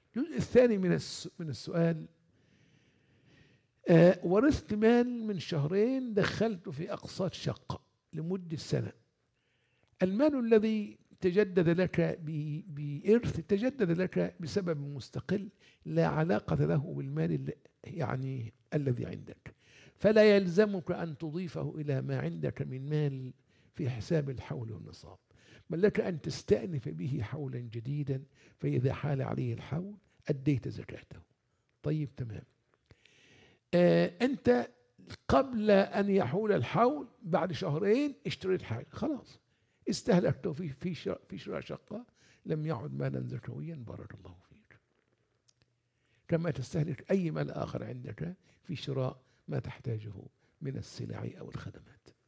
الجزء الثاني من السؤال: ورثت مال من شهرين دخلته في أقساط شقة لمدة سنة. المال الذي تجدد لك بإرث تجدد لك بسبب مستقل لا علاقة له بالمال يعني الذي عندك، فلا يلزمك أن تضيفه إلى ما عندك من مال في حساب الحول والنصاب، بل لك أن تستأنف به حولا جديدا، فإذا حال عليه الحول أديت زكاته. طيب تمام. أنت قبل أن يحول الحول بعد شهرين اشتريت حاجة، خلاص استهلكته في شراء شقة، لم يعد مالا زكويا، بارك الله فيك. كما تستهلك أي مال آخر عندك في شراء ما تحتاجه من السلع أو الخدمات.